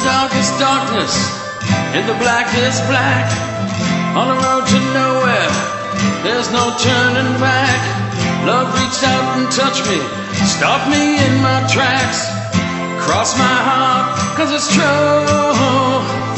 darkest darkness, in the blackest black, on the road to nowhere, there's no turning back. Love reached out and touched me, stopped me in my tracks, crossed my heart, 'cause it's true.